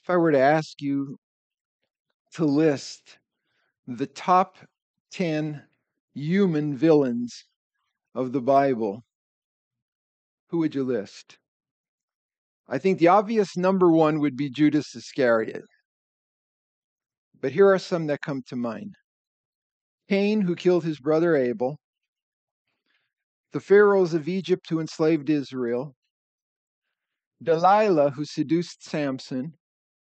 If I were to ask you to list the top 10 human villains of the Bible, who would you list? I think the obvious number one would be Judas Iscariot. But here are some that come to mind. Cain, who killed his brother Abel. The pharaohs of Egypt who enslaved Israel. Delilah, who seduced Samson.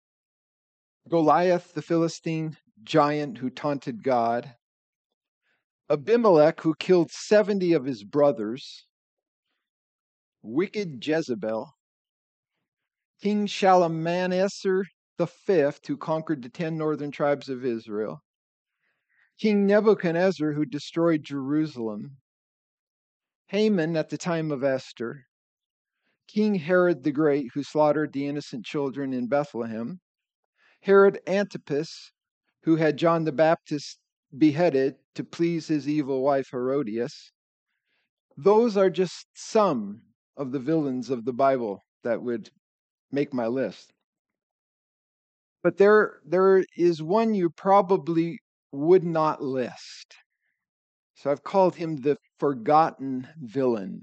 Goliath, the Philistine giant who taunted God. Abimelech, who killed 70 of his brothers. Wicked Jezebel. King Shalmaneser V, who conquered the 10 northern tribes of Israel. King Nebuchadnezzar, who destroyed Jerusalem. Haman at the time of Esther. King Herod the Great, who slaughtered the innocent children in Bethlehem. Herod Antipas, who had John the Baptist beheaded to please his evil wife Herodias. Those are just some of the villains of the Bible that would make my list. But there is one you probably would not list. So I've called him the forgotten villain,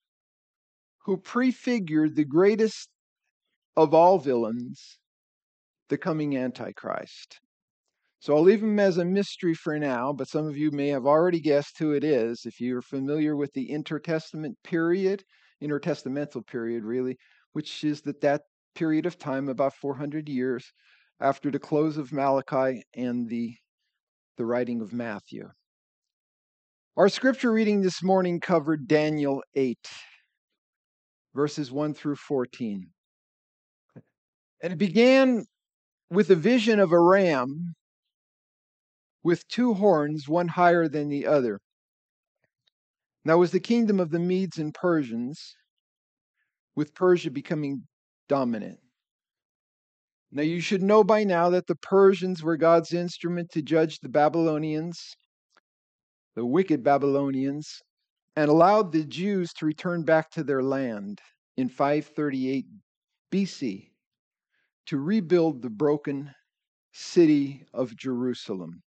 who prefigured the greatest of all villains, the coming Antichrist. So I'll leave him as a mystery for now, but some of you may have already guessed who it is if you're familiar with the intertestamental period, really, which is that period of time, about 400 years after the close of Malachi and the writing of Matthew. Our scripture reading this morning covered Daniel 8, verses 1 through 14. And it began with a vision of a ram with 2 horns, one higher than the other. Now was the kingdom of the Medes and Persians, with Persia becoming dominant. Now you should know by now that the Persians were God's instrument to judge the Babylonians, the wicked Babylonians, and allowed the Jews to return back to their land in 538 BC to rebuild the broken city of Jerusalem.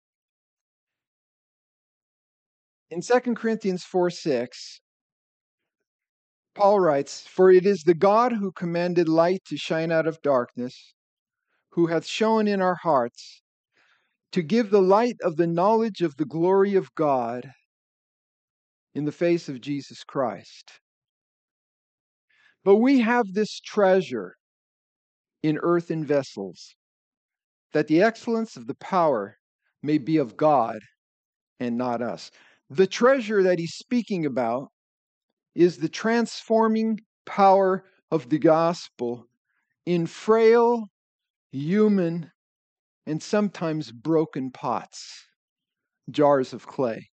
In 2 Corinthians 4:6, Paul writes, "For it is the God who commanded light to shine out of darkness, who hath shown in our hearts to give the light of the knowledge of the glory of God in the face of Jesus Christ." But we have this treasure in earthen vessels, that the excellence of the power may be of God and not us. The treasure that he's speaking about is the transforming power of the gospel in frail, human, and sometimes broken pots, jars of clay.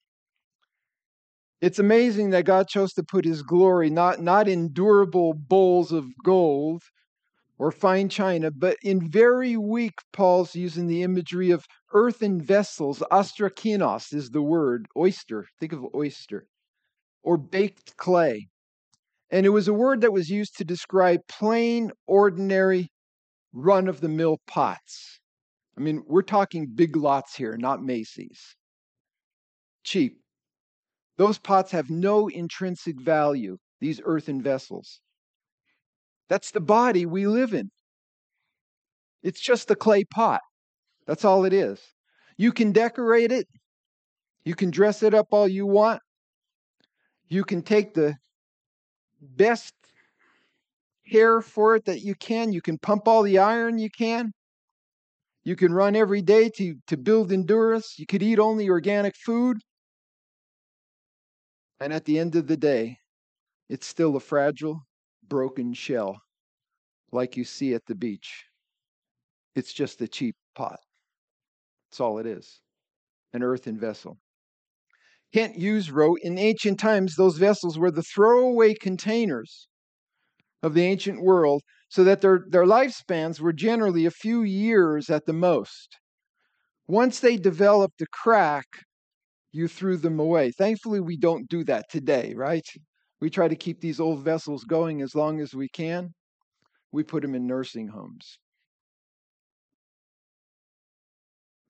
It's amazing that God chose to put his glory not in durable bowls of gold or fine china, but in very weak, Paul's using the imagery of earthen vessels. Ostrakinos is the word, oyster. Think of oyster. Or baked clay. And it was a word that was used to describe plain, ordinary, run-of-the-mill pots. I mean, we're talking Big Lots here, not Macy's. Cheap. Those pots have no intrinsic value, these earthen vessels. That's the body we live in. It's just a clay pot. That's all it is. You can decorate it. You can dress it up all you want. You can take the best care for it that you can. You can pump all the iron you can. You can run every day to build endurance. You could eat only organic food. And at the end of the day, it's still a fragile, broken shell like you see at the beach. It's just a cheap pot. That's all it is, an earthen vessel. Kent Hughes wrote, in ancient times, those vessels were the throwaway containers of the ancient world, so that their lifespans were generally a few years at the most. Once they developed a crack, you threw them away. Thankfully, we don't do that today, right? We try to keep these old vessels going as long as we can. We put them in nursing homes.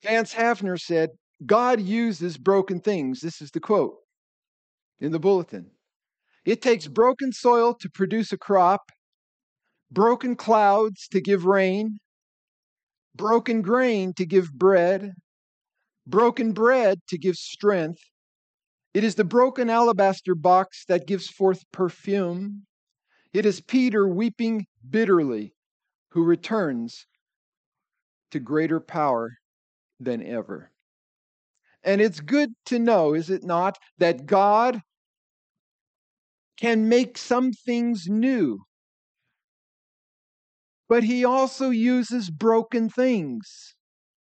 Vance Havner said, God uses broken things. This is the quote in the bulletin. It takes broken soil to produce a crop, broken clouds to give rain, broken grain to give bread, broken bread to give strength. It is the broken alabaster box that gives forth perfume. It is Peter weeping bitterly who returns to greater power than ever. And it's good to know, is it not, that God can make some things new, but He also uses broken things.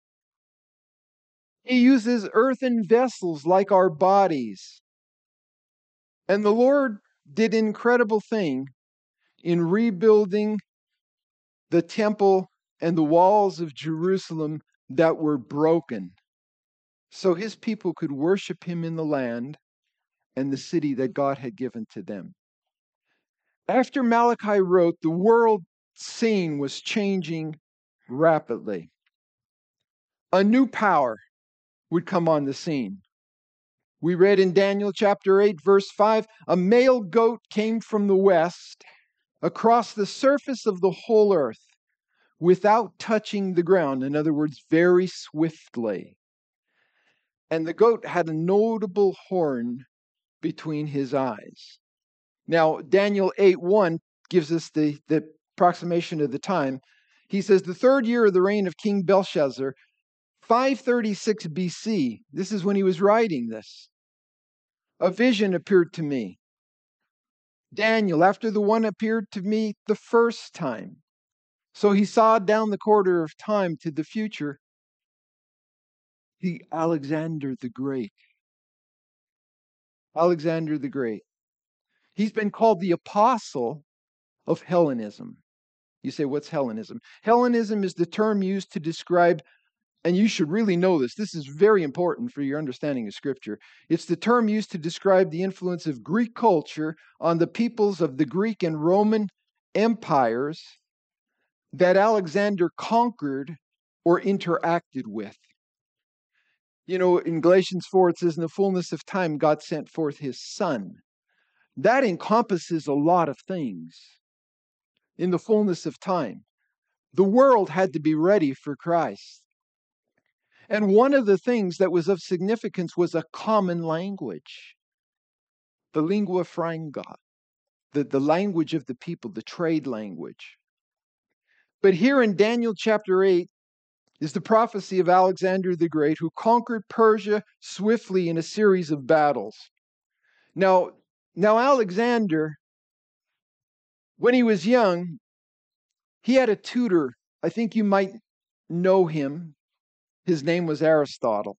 He uses earthen vessels like our bodies. And the Lord did an incredible thing in rebuilding the temple and the walls of Jerusalem that were broken, so His people could worship Him in the land and the city that God had given to them. After Malachi wrote, the world scene was changing rapidly. A new power would come on the scene. We read in Daniel chapter 8, verse 5, a male goat came from the west across the surface of the whole earth without touching the ground. In other words, very swiftly. And the goat had a notable horn between his eyes. Now, Daniel 8:1 gives us the approximation of the time. He says, the third year of the reign of King Belshazzar, 536 BC, this is when he was writing this, a vision appeared to me. Daniel, after the one appeared to me the first time. So he saw down the corridor of time to the future, the Alexander the Great. Alexander the Great. He's been called the apostle of Hellenism. You say, what's Hellenism? Hellenism is the term used to describe, and you should really know this, this is very important for your understanding of Scripture. It's the term used to describe the influence of Greek culture on the peoples of the Greek and Roman empires that Alexander conquered or interacted with. You know, in Galatians 4, it says, in the fullness of time, God sent forth His Son. That encompasses a lot of things. In the fullness of time, the world had to be ready for Christ. And one of the things that was of significance was a common language, the lingua franca, the language of the people, the trade language. But here in Daniel chapter 8 is the prophecy of Alexander the Great, who conquered Persia swiftly in a series of battles. Now Alexander, when he was young, he had a tutor. I think you might know him. His name was Aristotle.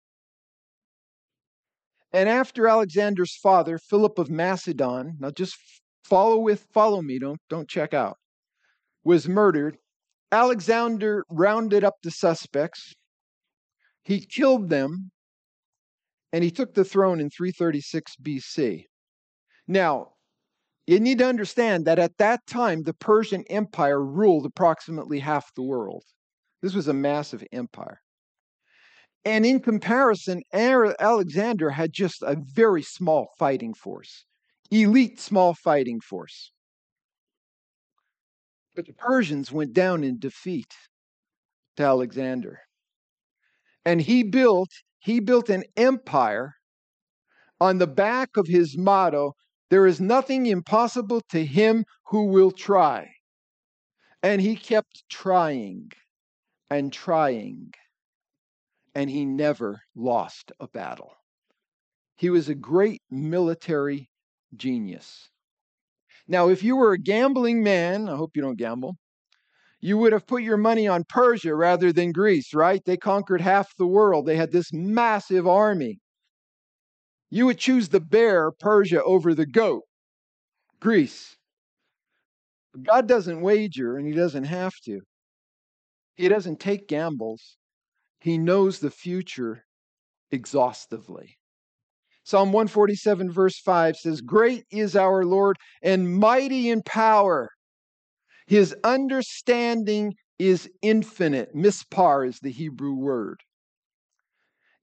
And after Alexander's father, Philip of Macedon, now just follow me, don't check out, was murdered, Alexander rounded up the suspects. He killed them, and he took the throne in 336 BC. Now, you need to understand that at that time, the Persian Empire ruled approximately half the world. This was a massive empire. And in comparison, Alexander had just a very small fighting force, elite small fighting force. But the Persians went down in defeat to Alexander. And he built an empire on the back of his motto, there is nothing impossible to him who will try. And he kept trying and trying, and he never lost a battle. He was a great military genius. Now, if you were a gambling man, I hope you don't gamble, you would have put your money on Persia rather than Greece, right? They conquered half the world. They had this massive army. You would choose the bear, Persia, over the goat, Greece. But God doesn't wager, and He doesn't have to. He doesn't take gambles. He knows the future exhaustively. Psalm 147 verse 5 says, great is our Lord and mighty in power. His understanding is infinite. Mispar is the Hebrew word.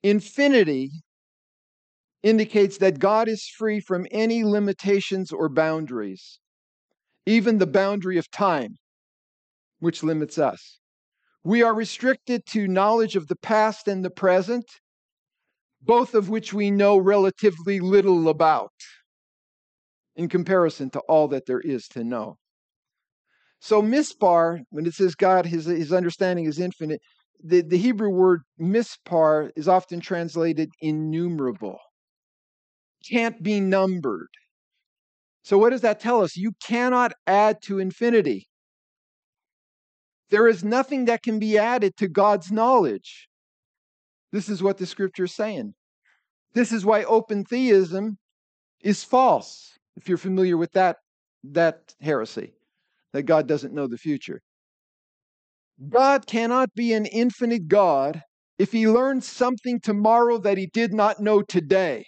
Infinity indicates that God is free from any limitations or boundaries, even the boundary of time, which limits us. We are restricted to knowledge of the past and the present, both of which we know relatively little about in comparison to all that there is to know. So mispar, when it says God, his understanding is infinite, the Hebrew word mispar is often translated innumerable, can't be numbered. So what does that tell us? You cannot add to infinity. There is nothing that can be added to God's knowledge. This is what the scripture is saying. This is why open theism is false, if you're familiar with that heresy, that God doesn't know the future. God cannot be an infinite God if he learns something tomorrow that he did not know today.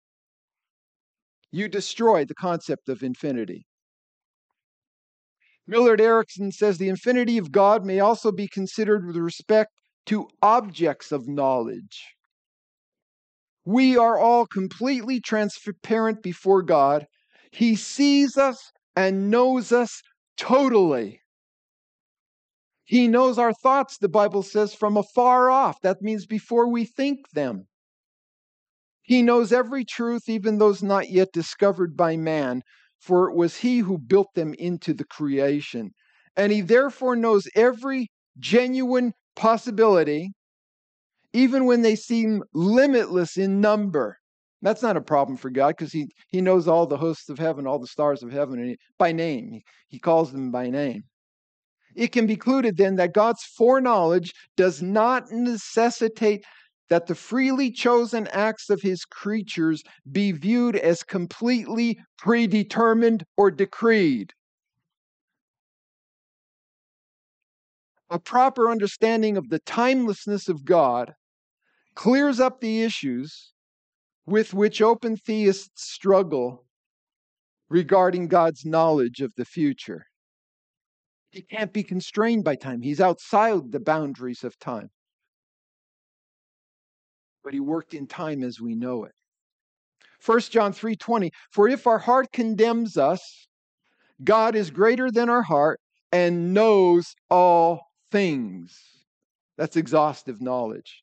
You destroy the concept of infinity. Millard Erickson says the infinity of God may also be considered with respect to objects of knowledge. We are all completely transparent before God. He sees us and knows us totally. He knows our thoughts, the Bible says, from afar off. That means before we think them. He knows every truth, even those not yet discovered by man, for it was he who built them into the creation. And he therefore knows every genuine possibility, even when they seem limitless in number. That's not a problem for God, because he knows all the hosts of heaven, all the stars of heaven, by name. He calls them by name. It can be concluded then that God's foreknowledge does not necessitate that the freely chosen acts of his creatures be viewed as completely predetermined or decreed. A proper understanding of the timelessness of God clears up the issues with which open theists struggle regarding God's knowledge of the future. He can't be constrained by time. He's outside the boundaries of time. But he worked in time as we know it. 1 John 3:20, for if our heart condemns us, God is greater than our heart and knows all things. That's exhaustive knowledge.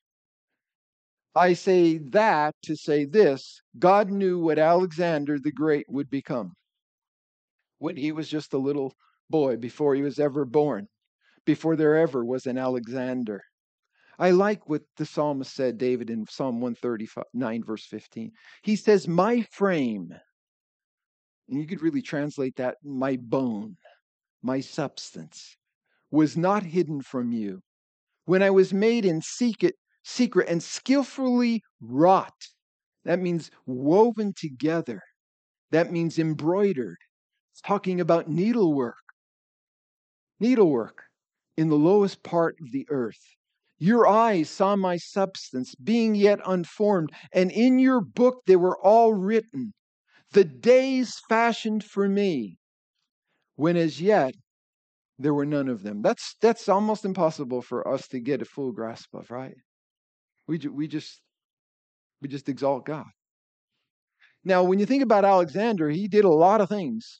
I say that to say this: God knew what Alexander the Great would become when he was just a little boy, before he was ever born, before there ever was an Alexander. I like what the psalmist said, David, in Psalm 139, verse 15. He says, my frame, and you could really translate that, my bone, my substance, was not hidden from you when I was made in secret and skillfully wrought. That means woven together. That means embroidered. It's talking about needlework. Needlework in the lowest part of the earth. Your eyes saw my substance, being yet unformed, and in your book they were all written, the days fashioned for me, when as yet there were none of them. That's almost impossible for us to get a full grasp of, right? We just exalt God. Now, when you think about Alexander, he did a lot of things.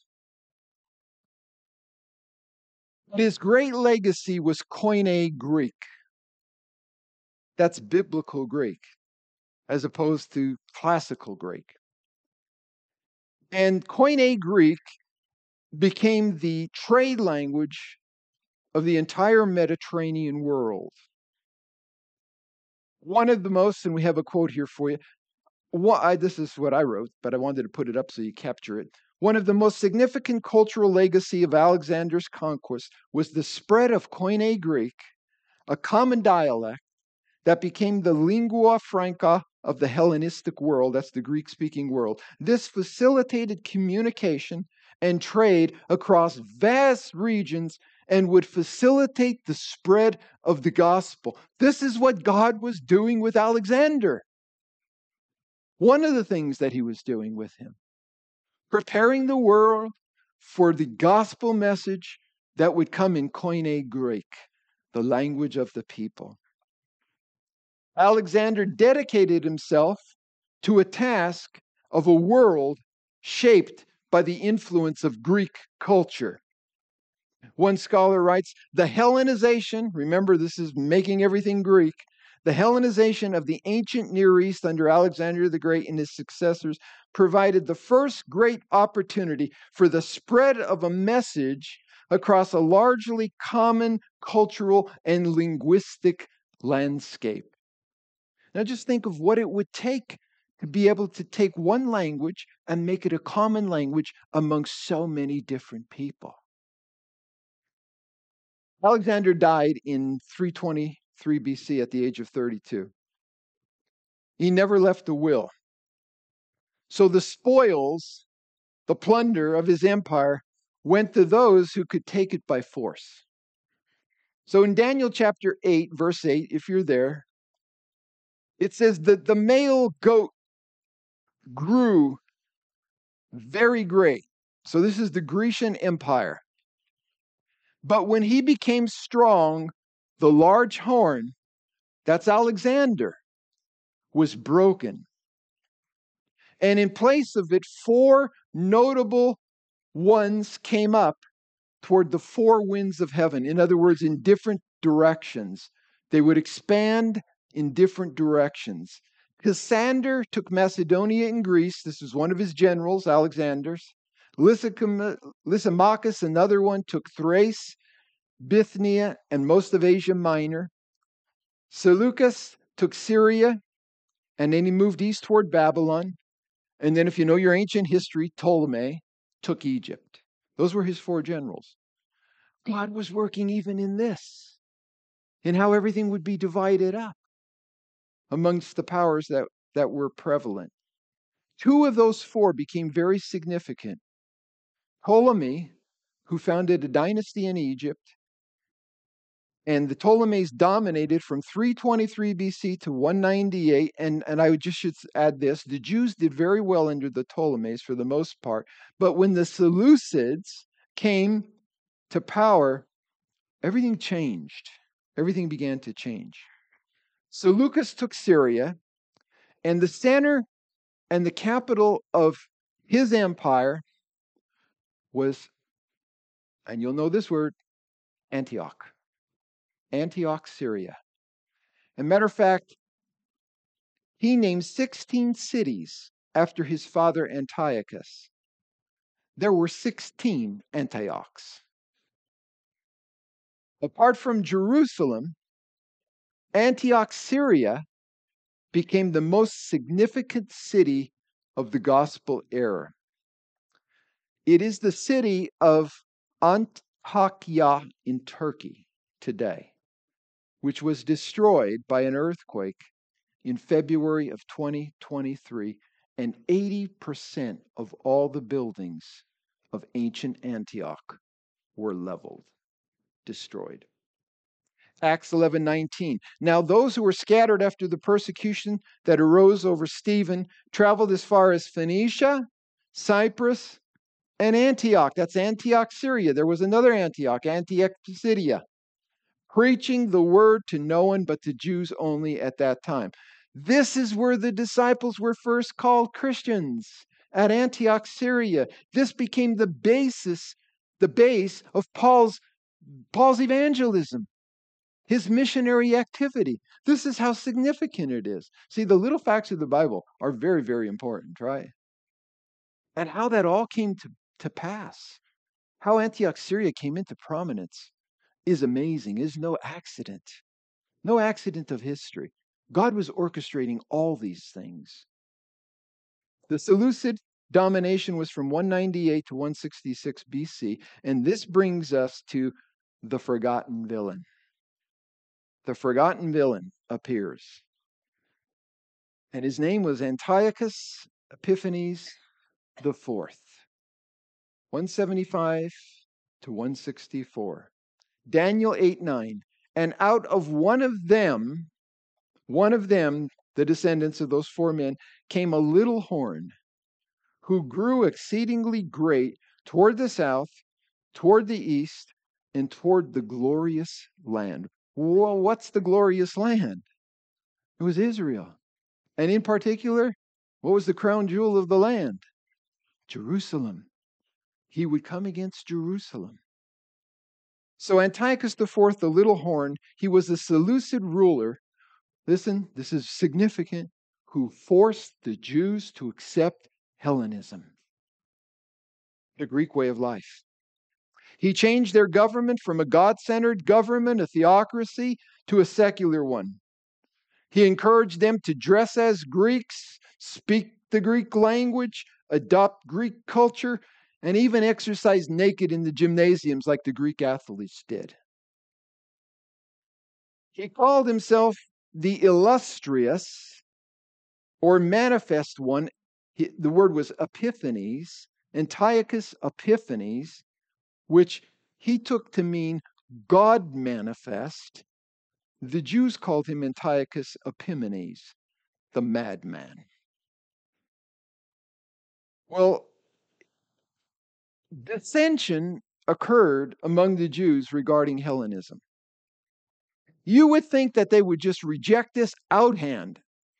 His great legacy was Koine Greek. That's biblical Greek, as opposed to classical Greek. And Koine Greek became the trade language of the entire Mediterranean world. One of the most, and we have a quote here for you. This is what I wrote, but I wanted to put it up so you capture it. One of the most significant cultural legacy of Alexander's conquest was the spread of Koine Greek, a common dialect that became the lingua franca of the Hellenistic world. That's the Greek-speaking world. This facilitated communication and trade across vast regions and would facilitate the spread of the gospel. This is what God was doing with Alexander. One of the things that he was doing with him, preparing the world for the gospel message that would come in Koine Greek, the language of the people. Alexander dedicated himself to a task of a world shaped by the influence of Greek culture. One scholar writes, the Hellenization, remember this is making everything Greek, the Hellenization of the ancient Near East under Alexander the Great and his successors provided the first great opportunity for the spread of a message across a largely common cultural and linguistic landscape. Now just think of what it would take to be able to take one language and make it a common language among so many different people. Alexander died in 323 BC at the age of 32. He never left a will. So the spoils, the plunder of his empire went to those who could take it by force. So in Daniel chapter 8, verse 8, if you're there, it says that the male goat grew very great. So this is the Grecian Empire. But when he became strong, the large horn, that's Alexander, was broken. And in place of it, 4 notable ones came up toward the 4 winds of heaven. In other words, in different directions. They would expand in different directions. Cassander took Macedonia and Greece. This was one of his generals, Alexander's. Lysimachus, another one, took Thrace, Bithynia, and most of Asia Minor. Seleucus took Syria, and then he moved east toward Babylon. And then if you know your ancient history, Ptolemy took Egypt. Those were his 4 generals. God was working even in this, in how everything would be divided up amongst the powers that were prevalent. 2 of those 4 became very significant. Ptolemy, who founded a dynasty in Egypt, and the Ptolemies dominated from 323 BC to 198. And I just should add this. The Jews did very well under the Ptolemies for the most part. But when the Seleucids came to power, everything changed. Everything began to change. Seleucus took Syria, and the center and the capital of his empire was, and you'll know this word, Antioch. Antioch, Syria. As a matter of fact, he named 16 cities after his father Antiochus. There were 16 Antiochs. Apart from Jerusalem, Antioch, Syria became the most significant city of the gospel era. It is the city of Antakya in Turkey today, which was destroyed by an earthquake in February of 2023, and 80% of all the buildings of ancient Antioch were leveled, destroyed. Acts 11:19. Now those who were scattered after the persecution that arose over Stephen traveled as far as Phoenicia, Cyprus, and Antioch. That's Antioch, Syria. There was another Antioch, Antioch Pisidia, preaching the word to no one but to Jews only at that time. This is where the disciples were first called Christians, at Antioch, Syria. This became the base of Paul's evangelism, his missionary activity. This is how significant it is. See, the little facts of the Bible are very, very important, right? And how that all came to pass, how Antioch, Syria came into prominence is amazing, is no accident. No accident of history. God was orchestrating all these things. The Seleucid domination was from 198 to 166 BC, and this brings us to the forgotten villain. The forgotten villain appears. And his name was Antiochus Epiphanes IV, 175 to 164. Daniel 8:9. And out of one of them, the descendants of those 4 men, came a little horn, who grew exceedingly great toward the south, toward the east, and toward the glorious land. Well, what's the glorious land? It was Israel. And in particular, what was the crown jewel of the land? Jerusalem. He would come against Jerusalem. So Antiochus IV, the little horn, he was a Seleucid ruler. Listen, this is significant, who forced the Jews to accept Hellenism, the Greek way of life. He changed their government from a God-centered government, a theocracy, to a secular one. He encouraged them to dress as Greeks, speak the Greek language, adopt Greek culture, and even exercise naked in the gymnasiums like the Greek athletes did. He called himself the illustrious or manifest one. The word was Epiphanes, Antiochus Epiphanes, which he took to mean God manifest. The Jews called him Antiochus Epimanes, the madman. Well, dissension occurred among the Jews regarding Hellenism. You would think that they would just reject this outright,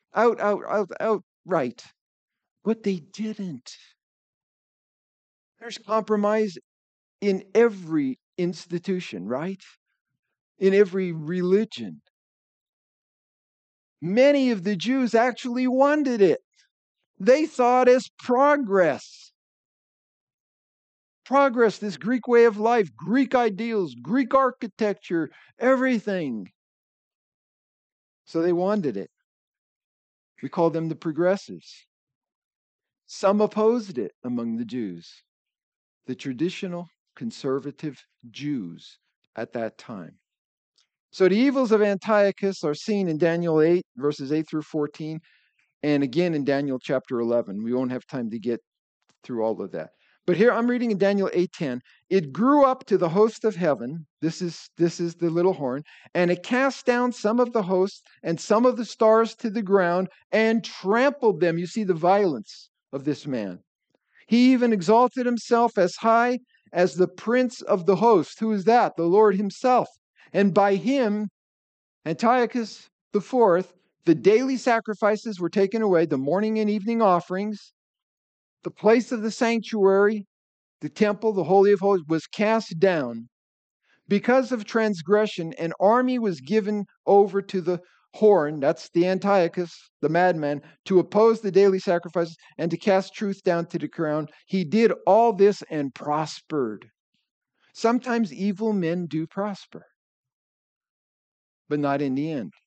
but they didn't. There's compromise in every institution, right? In every religion. Many of the Jews actually wanted it. They saw it as progress. Progress, this Greek way of life, Greek ideals, Greek architecture, everything. So they wanted it. We call them the progressives. Some opposed it among the Jews, the traditional conservative Jews at that time. So the evils of Antiochus are seen in Daniel 8, verses 8 through 14, and again in Daniel chapter 11. We won't have time to get through all of that. But here I'm reading in Daniel 8:10. It grew up to the host of heaven. This is the little horn. And it cast down some of the hosts and some of the stars to the ground and trampled them. You see the violence of this man. He even exalted himself as high as the prince of the host. Who is that? The Lord himself. And by him, Antiochus IV, the daily sacrifices were taken away, the morning and evening offerings. The place of the sanctuary, the temple, the Holy of Holies, was cast down. Because of transgression, an army was given over to the horn, that's the Antiochus, the madman, to oppose the daily sacrifices and to cast truth down to the ground. He did all this and prospered. Sometimes evil men do prosper, but not in the end.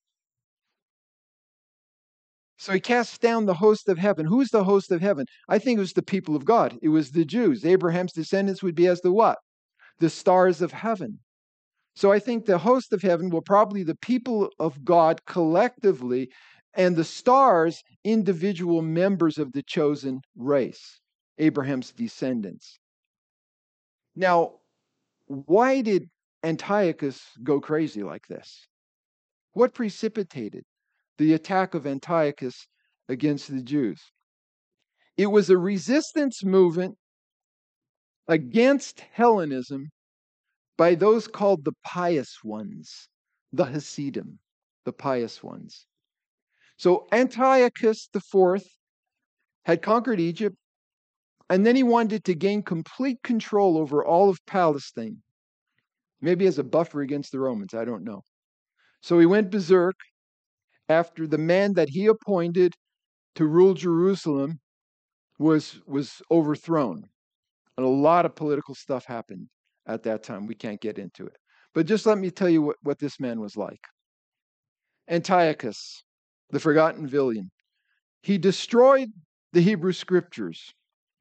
So he casts down the host of heaven. Who's the host of heaven? I think it was the people of God. It was the Jews. Abraham's descendants would be as the what? The stars of heaven. So I think the host of heaven will probably the people of God collectively, and the stars, individual members of the chosen race, Abraham's descendants. Now, why did Antiochus go crazy like this? What precipitated the attack of Antiochus against the Jews? It was a resistance movement against Hellenism by those called the pious ones, the Hasidim, the pious ones. So Antiochus IV had conquered Egypt, and then he wanted to gain complete control over all of Palestine, maybe as a buffer against the Romans, I don't know. So he went berserk after the man that he appointed to rule Jerusalem was overthrown. And a lot of political stuff happened at that time. We can't get into it. But just let me tell you what this man was like. Antiochus, the forgotten villain, he destroyed the Hebrew scriptures.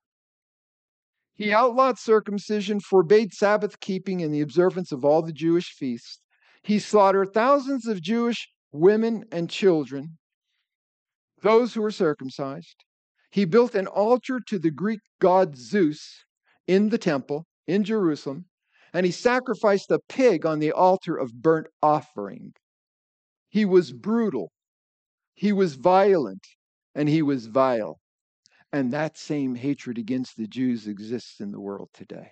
He outlawed circumcision, forbade Sabbath keeping and the observance of all the Jewish feasts. He slaughtered thousands of Jewish women and children, those who were circumcised. He built an altar to the Greek god Zeus in the temple in Jerusalem, and he sacrificed a pig on the altar of burnt offering. He was brutal, he was violent, and he was vile. And that same hatred against the Jews exists in the world today.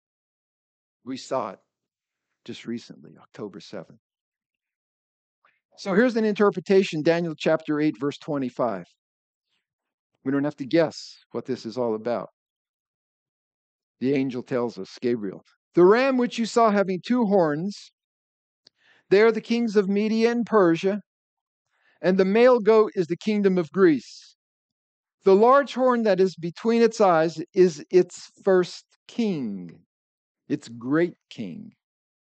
We saw it just recently, October 7th. So here's an interpretation, Daniel chapter 8, verse 25. We don't have to guess what this is all about. The angel tells us, Gabriel, the ram which you saw having two horns, they are the kings of Media and Persia, and the male goat is the kingdom of Greece. The large horn that is between its eyes is its first king, its great king.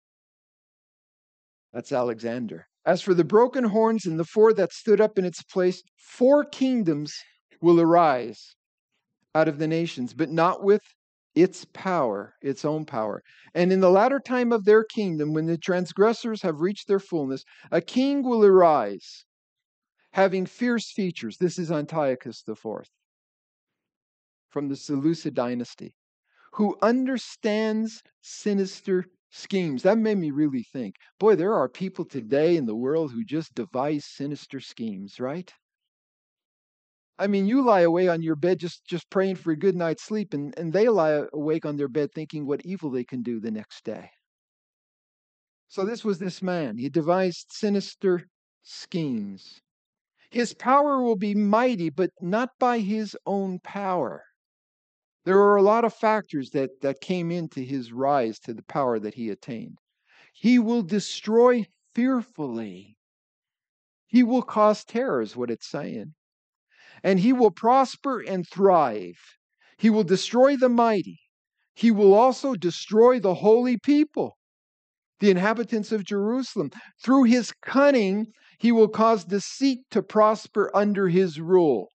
That's Alexander. As for the broken horns and the four that stood up in its place, 4 kingdoms will arise out of the nations, but not with its power, its own power. And in the latter time of their kingdom, when the transgressors have reached their fullness, a king will arise, having fierce features. This is Antiochus IV from the Seleucid dynasty, who understands sinister schemes. That made me really think. Boy, there are people today in the world who just devise sinister schemes, right? I mean, you lie awake on your bed just praying for a good night's sleep, and they lie awake on their bed thinking what evil they can do the next day. So this was this man. He devised sinister schemes. His power will be mighty, but not by his own power. There are a lot of factors that came into his rise to the power that he attained. He will destroy fearfully. He will cause terror, is what it's saying. And he will prosper and thrive. He will destroy the mighty. He will also destroy the holy people, the inhabitants of Jerusalem. Through his cunning, he will cause deceit to prosper under his rule.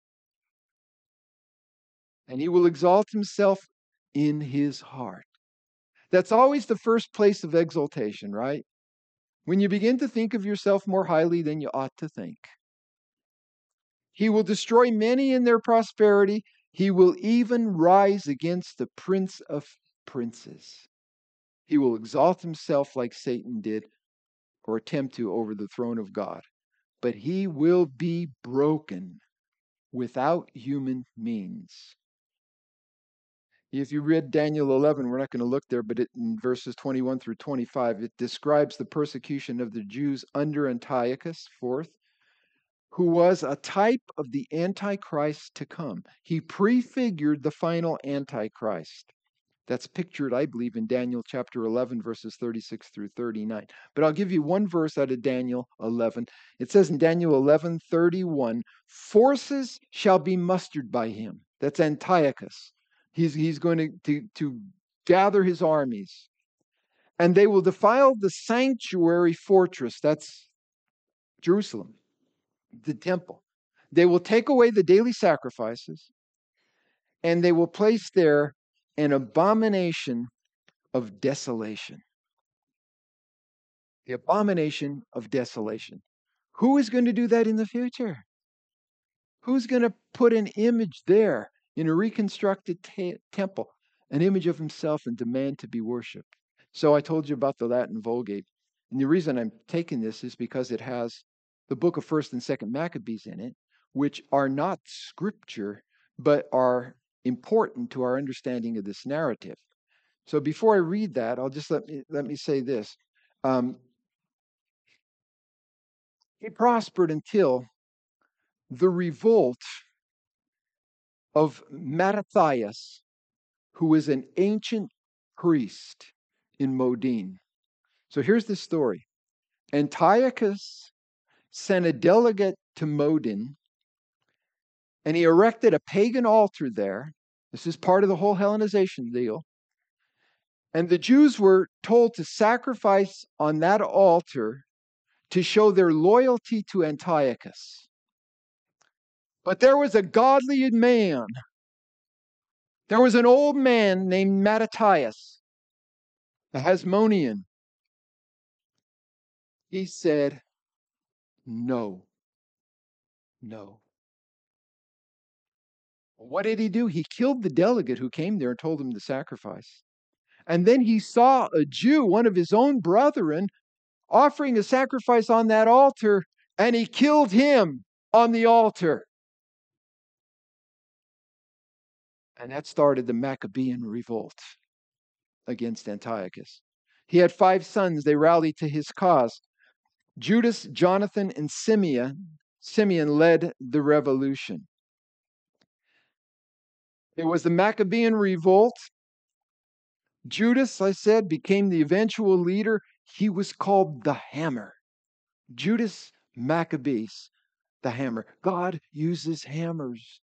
And he will exalt himself in his heart. That's always the first place of exaltation, right? When you begin to think of yourself more highly than you ought to think. He will destroy many in their prosperity. He will even rise against the prince of princes. He will exalt himself like Satan did, or attempt to, over the throne of God. But he will be broken without human means. If you read Daniel 11, we're not going to look there, but in verses 21 through 25, it describes the persecution of the Jews under Antiochus IV, who was a type of the Antichrist to come. He prefigured the final Antichrist. That's pictured, I believe, in Daniel chapter 11, verses 36 through 39. But I'll give you one verse out of Daniel 11. It says in Daniel 11:31, forces shall be mustered by him. That's Antiochus. He's going to gather his armies. And they will defile the sanctuary fortress. That's Jerusalem, the temple. They will take away the daily sacrifices, and they will place there an abomination of desolation. The abomination of desolation. Who is going to do that in the future? Who's going to put an image there in a reconstructed temple, an image of himself, and demand to be worshipped? So I told you about the Latin Vulgate. And the reason I'm taking this is because it has the book of 1st and 2nd Maccabees in it, which are not scripture, but are important to our understanding of this narrative. So before I read that, I'll just let me say this. He prospered until the revolt of Mattathias, who was an ancient priest in Modin. So here's the story. Antiochus sent a delegate to Modin, and he erected a pagan altar there. This is part of the whole Hellenization deal. And the Jews were told to sacrifice on that altar to show their loyalty to Antiochus. But there was a godly man. There was an old man named Mattathias, a Hasmonean. He said, no. What did he do? He killed the delegate who came there and told him to sacrifice. And then he saw a Jew, one of his own brethren, offering a sacrifice on that altar, and he killed him on the altar. And that started the Maccabean revolt against Antiochus. He had 5 sons. They rallied to his cause. Judas, Jonathan, and Simeon led the revolution. It was the Maccabean revolt. Judas, I said, became the eventual leader. He was called the Hammer. Judas Maccabeus, the Hammer. God uses hammers.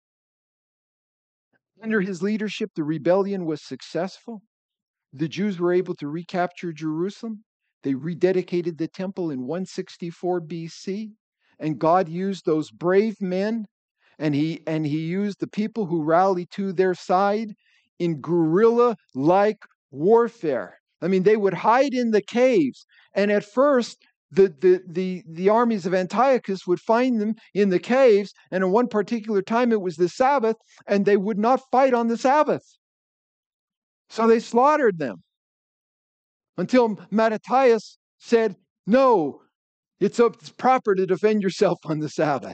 Under his leadership, the rebellion was successful. The Jews were able to recapture Jerusalem. They rededicated the temple in 164 BC. And God used those brave men, and he used the people who rallied to their side in guerrilla-like warfare. I mean, they would hide in the caves, and at first the armies of Antiochus would find them in the caves, and in one particular time it was the Sabbath, and they would not fight on the Sabbath. So they slaughtered them until Mattathias said, no, it's proper to defend yourself on the Sabbath.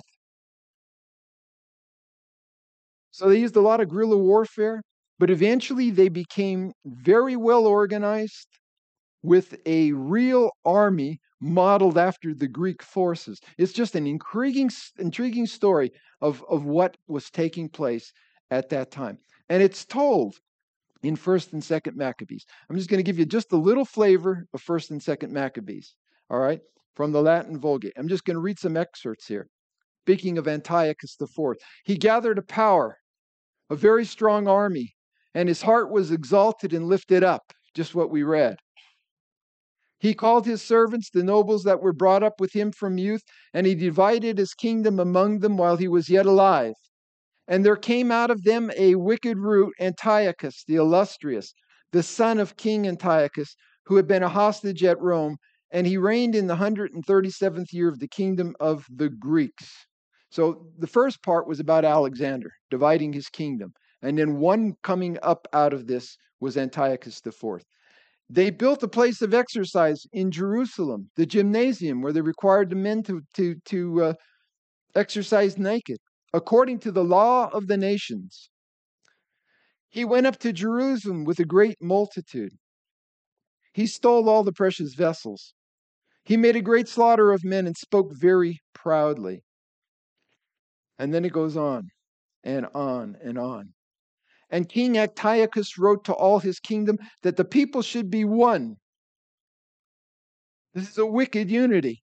So they used a lot of guerrilla warfare, but eventually they became very well organized with a real army modeled after the Greek forces. It's just an intriguing story of what was taking place at that time. And it's told in 1st and 2nd Maccabees. I'm just going to give you just a little flavor of 1st and 2nd Maccabees, all right, from the Latin Vulgate. I'm just going to read some excerpts here. Speaking of Antiochus IV, he gathered a very strong army, and his heart was exalted and lifted up, just what we read. He called his servants, the nobles that were brought up with him from youth, and he divided his kingdom among them while he was yet alive. And there came out of them a wicked root, Antiochus the illustrious, the son of King Antiochus, who had been a hostage at Rome, and he reigned in the 137th year of the kingdom of the Greeks. So the first part was about Alexander dividing his kingdom. And then one coming up out of this was Antiochus IV. They built a place of exercise in Jerusalem, the gymnasium, where they required the men to exercise naked, according to the law of the nations. He went up to Jerusalem with a great multitude. He stole all the precious vessels. He made a great slaughter of men and spoke very proudly. And then it goes on and on and on. And King Antiochus wrote to all his kingdom that the people should be one. This is a wicked unity.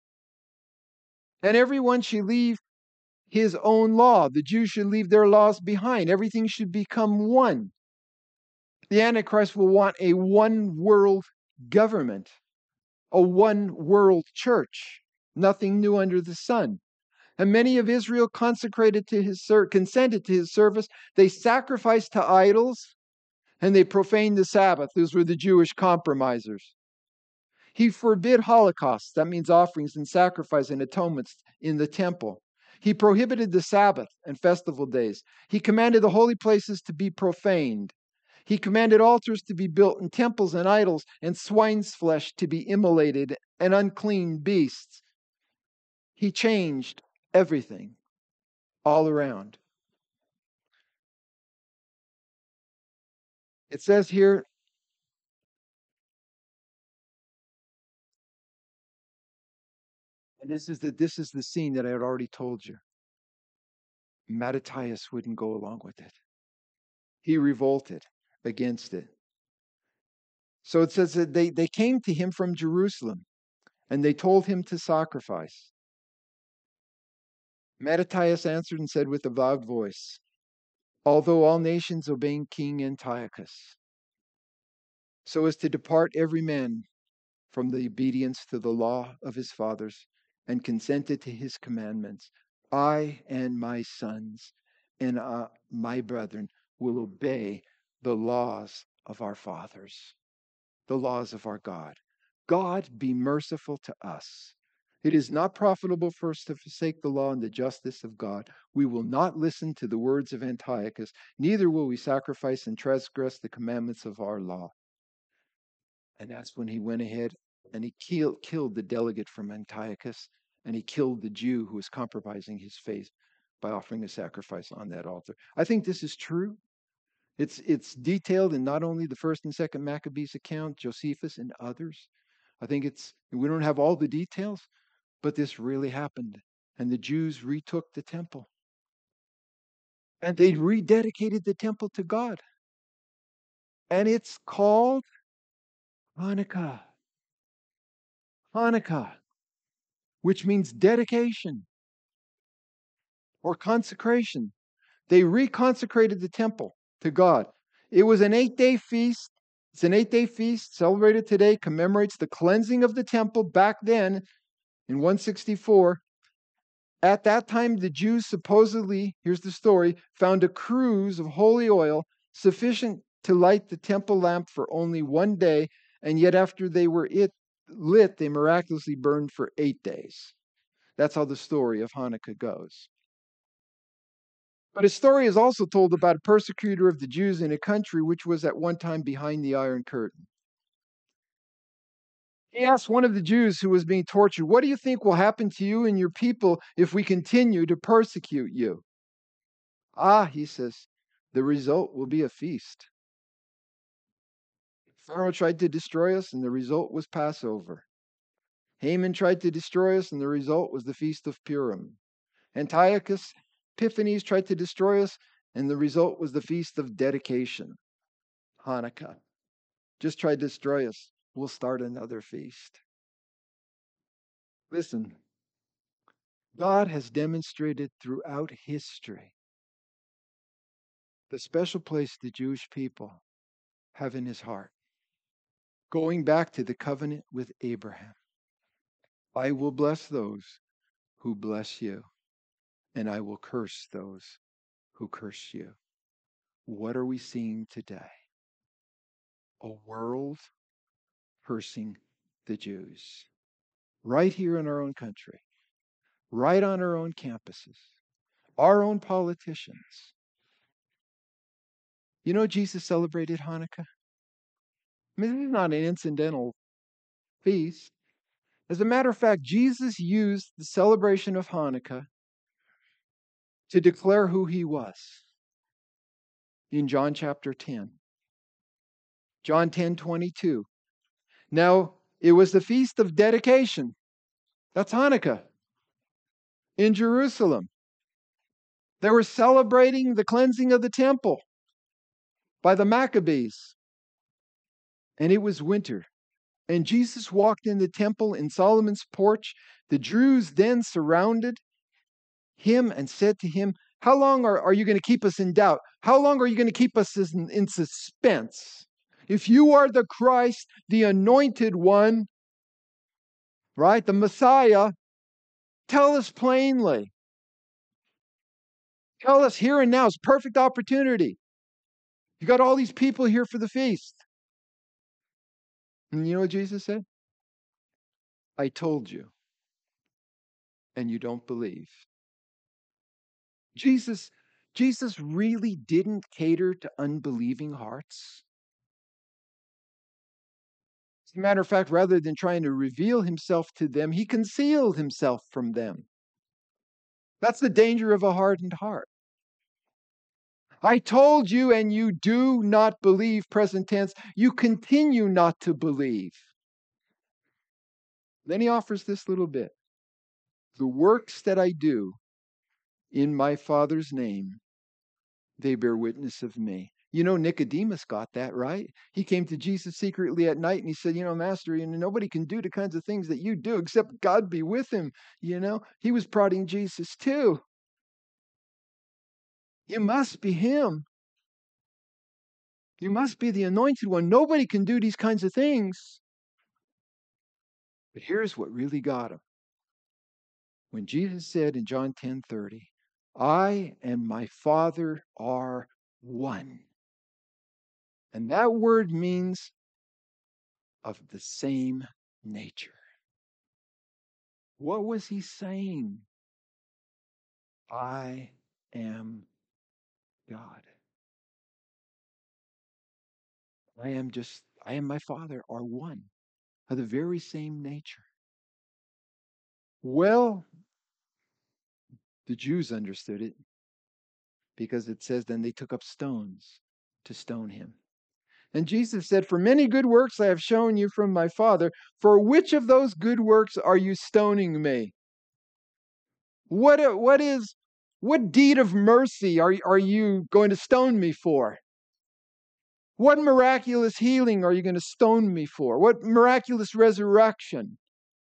And everyone should leave his own law. The Jews should leave their laws behind. Everything should become one. The Antichrist will want a one world government, a one world church, nothing new under the sun. And many of Israel consented to his service. They sacrificed to idols and they profaned the Sabbath. Those were the Jewish compromisers. He forbid holocausts, that means offerings and sacrifice and atonements in the temple. He prohibited the Sabbath and festival days. He commanded the holy places to be profaned. He commanded altars to be built and temples and idols and swine's flesh to be immolated and unclean beasts. He changed everything all around. It says here, and this is the scene that I had already told you. Mattathias wouldn't go along with it. He revolted against it. So it says that they came to him from Jerusalem and they told him to sacrifice. Mattathias answered and said with a loud voice, although all nations obeying King Antiochus, so as to depart every man from the obedience to the law of his fathers and consented to his commandments, I and my sons and my brethren will obey the laws of our fathers, the laws of our God. God be merciful to us. It is not profitable for us to forsake the law and the justice of God. We will not listen to the words of Antiochus, neither will we sacrifice and transgress the commandments of our law. And that's when he went ahead and he killed the delegate from Antiochus, and he killed the Jew who was compromising his faith by offering a sacrifice on that altar. I think this is true. It's detailed in not only the 1st and 2nd Maccabees account, Josephus and others. I think we don't have all the details, but this really happened. And the Jews retook the temple. And they rededicated the temple to God. And it's called Hanukkah. Hanukkah, which means dedication or consecration. They reconsecrated the temple to God. It was an 8-day feast. It's an 8-day feast celebrated today, commemorates the cleansing of the temple back then in 164. At that time, the Jews supposedly, here's the story, found a cruse of holy oil sufficient to light the temple lamp for only 1 day, and yet after they were lit, they miraculously burned for 8 days. That's how the story of Hanukkah goes. But a story is also told about a persecutor of the Jews in a country which was at one time behind the Iron Curtain. He asked one of the Jews who was being tortured, "What do you think will happen to you and your people if we continue to persecute you?" "Ah," he says, "the result will be a feast." Pharaoh tried to destroy us, and the result was Passover. Haman tried to destroy us, and the result was the Feast of Purim. Antiochus Epiphanes tried to destroy us, and the result was the Feast of Dedication, Hanukkah. Just tried to destroy us. We'll start another feast. Listen, God has demonstrated throughout history the special place the Jewish people have in his heart. Going back to the covenant with Abraham, I will bless those who bless you, and I will curse those who curse you. What are we seeing today? A world cursing the Jews. Right here in our own country, right on our own campuses, our own politicians. You know, Jesus celebrated Hanukkah. I mean, this is not an incidental feast. As a matter of fact, Jesus used the celebration of Hanukkah to declare who he was in John chapter 10. John 10:22. Now, it was the feast of dedication. That's Hanukkah in Jerusalem. They were celebrating the cleansing of the temple by the Maccabees. And it was winter. And Jesus walked in the temple in Solomon's porch. The Jews then surrounded him and said to him, "How long are you going to keep us in doubt? How long are you going to keep us in suspense? If you are the Christ, the anointed one, right, the Messiah, tell us plainly. Tell us here and now. It's perfect opportunity. You got all these people here for the feast." And you know what Jesus said? "I told you, and you don't believe." Jesus really didn't cater to unbelieving hearts. As a matter of fact, rather than trying to reveal himself to them, he concealed himself from them. That's the danger of a hardened heart. I told you, and you do not believe, present tense. You continue not to believe. Then he offers this little bit. The works that I do in my Father's name, they bear witness of me. You know, Nicodemus got that, right? He came to Jesus secretly at night and he said, "Master, nobody can do the kinds of things that you do except God be with him." He was prodding Jesus too. You must be him. You must be the anointed one. Nobody can do these kinds of things. But here's what really got him. When Jesus said in John 10:30, "I and my Father are one." And that word means of the same nature. What was he saying? I am God. I am my Father are one, of the very same nature. Well, the Jews understood it because it says then they took up stones to stone him. And Jesus said, "For many good works I have shown you from my Father. For which of those good works are you stoning me? What deed of mercy are you going to stone me for? What miraculous healing are you going to stone me for? What miraculous resurrection?"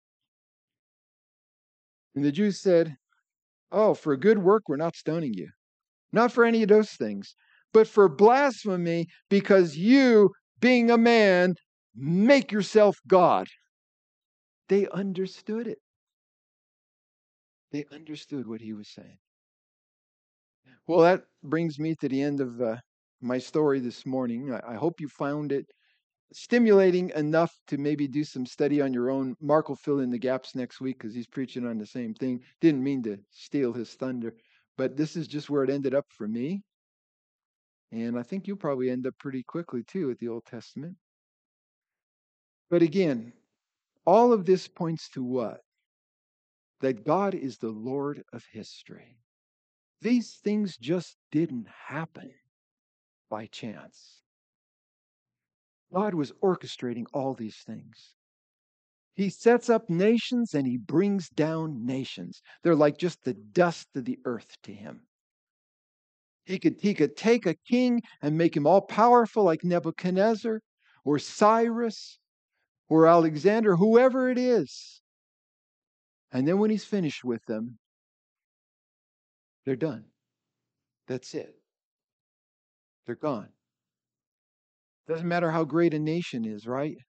And the Jews said, "Oh, for a good work, we're not stoning you. Not for any of those things, but for blasphemy, because you, being a man, make yourself God." They understood it. They understood what he was saying. Well, that brings me to the end of my story this morning. I hope you found it stimulating enough to maybe do some study on your own. Mark will fill in the gaps next week because he's preaching on the same thing. Didn't mean to steal his thunder, but this is just where it ended up for me. And I think you'll probably end up pretty quickly too with the Old Testament. But again, all of this points to what? That God is the Lord of history. These things just didn't happen by chance. God was orchestrating all these things. He sets up nations and he brings down nations. They're like just the dust of the earth to him. He could take a king and make him all powerful like Nebuchadnezzar or Cyrus or Alexander, whoever it is. And then when he's finished with them, they're done. That's it. They're gone. Doesn't matter how great a nation is, right?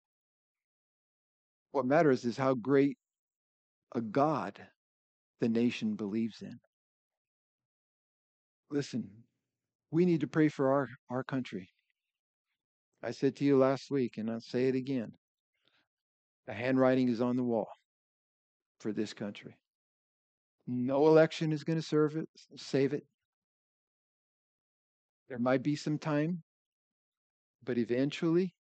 What matters is how great a God the nation believes in. Listen, we need to pray for our country. I said to you last week, and I'll say it again. The handwriting is on the wall for this country. No election is going to save it. There might be some time, but eventually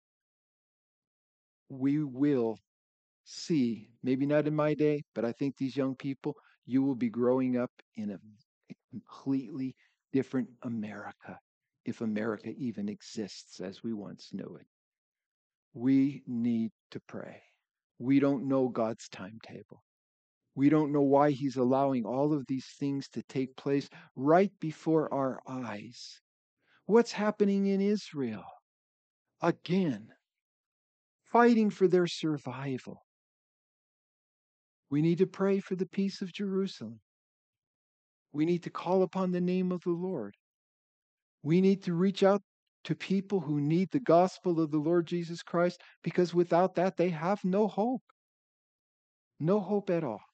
we will see, maybe not in my day, but I think these young people, you will be growing up in a completely different America, if America even exists as we once knew it. We need to pray. We don't know God's timetable. We don't know why he's allowing all of these things to take place right before our eyes. What's happening in Israel? Again, fighting for their survival. We need to pray for the peace of Jerusalem. We need to call upon the name of the Lord. We need to reach out to people who need the gospel of the Lord Jesus Christ, because without that, they have no hope. No hope at all.